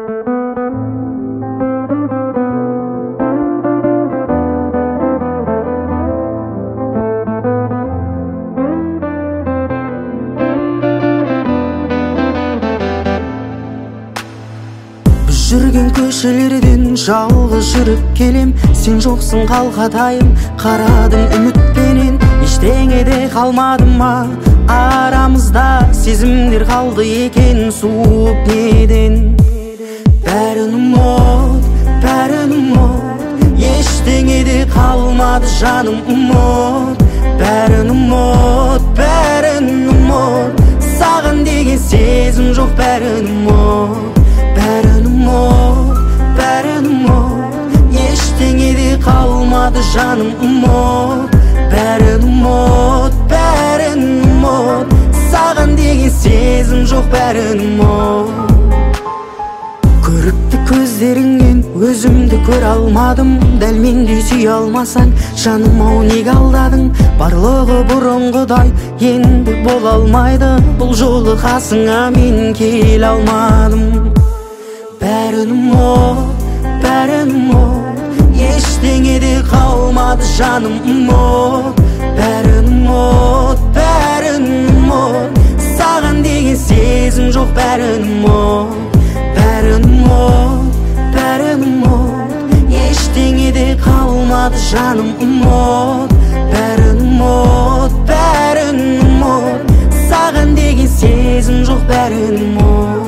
Жүрген көшелерден жалғыз жүріп келем, сен жоқсың қалқатайым, қарадым үмітпенен, ештеңе де қалмады ма арамызда, сезімдер қалды екен суып неден. Бәрін ұмыт, ештеңе де қалмады жаным, ұмыт. Бәрін ұмыт, саған деген сезім жоқ, бәрін ұмыт. Бәрін ұмыт, ештеңе де қалмады жаным, ұмыт. Бәрін ұмыт, саған деген сезім жоқ, бәрін ұмыт. Көрікті көздеріңнен өзімді көре алмадым, дәл мендей сүйе алмасаң жаным-ау неге алдадың? Барлығы бұрынғыдай енді бола алмайды, бұл жолы қасыңа мен келе алмадым. Бәрін ұмыт, ештеңе де қалмады жаным, ұмыт. Бәрін ұмыт, саған деген сезім жоқ, бәрін ұмыт. Бәрін ұмыт, ештеңе де қалмады жаным, ұмыт. Бәрін ұмыт, саған деген сезім жоқ, бәрін ұмыт.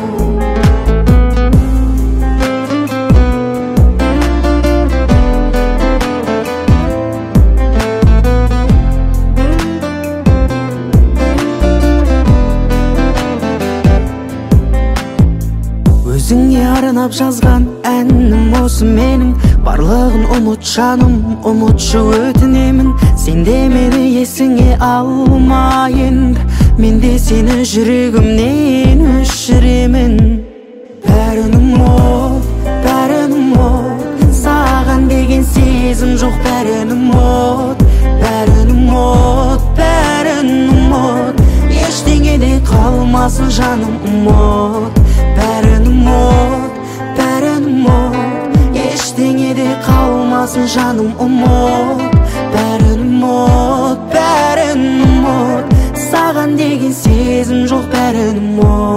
Өзіңе арнап жазған әнім осы менің, барлығын ұмыт жаным, ұмытшы өтінемін. Сен де мені есіңе алма енді, мен де сені жүрегімнен өшіремін. Бәрін ұмыт, саған деген сезім жоқ, бәрін ұмыт. Бәрін ұмыт, ештеңе де қалмасын жаным, ұмыт. Бәрін ұмыт, ештеңе де қалмасын жаным, ұмыт. Бәрін ұмыт, саған деген сезім жоқ, бәрін ұмыт.